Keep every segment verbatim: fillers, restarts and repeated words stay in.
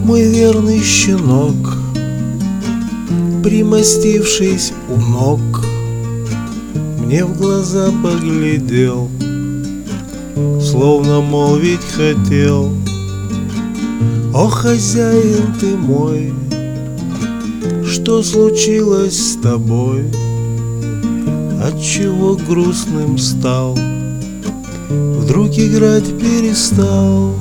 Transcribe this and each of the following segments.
мой верный щенок, примостившись у ног, мне в глаза поглядел, словно молвить хотел: о, хозяин ты мой, что случилось с тобой? Отчего грустным стал, вдруг играть перестал?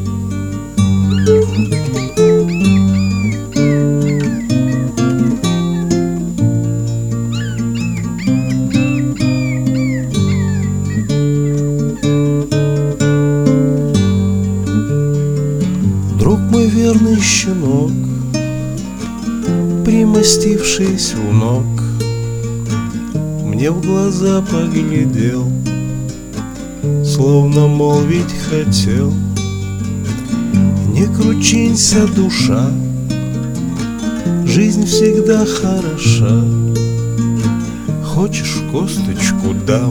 Друг мой верный щенок, примостившись у ног, мне в глаза поглядел, словно молвить хотел: не кручинься, душа, жизнь всегда хороша. Хочешь, косточку дам,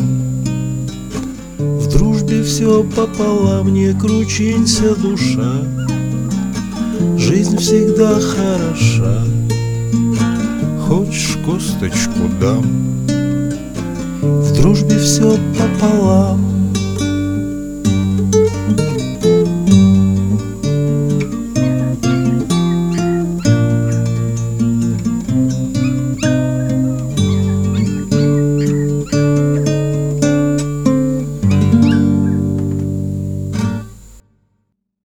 в дружбе все пополам. Не кручинься, душа, жизнь всегда хороша. Хочешь, косточку дам, в дружбе все пополам.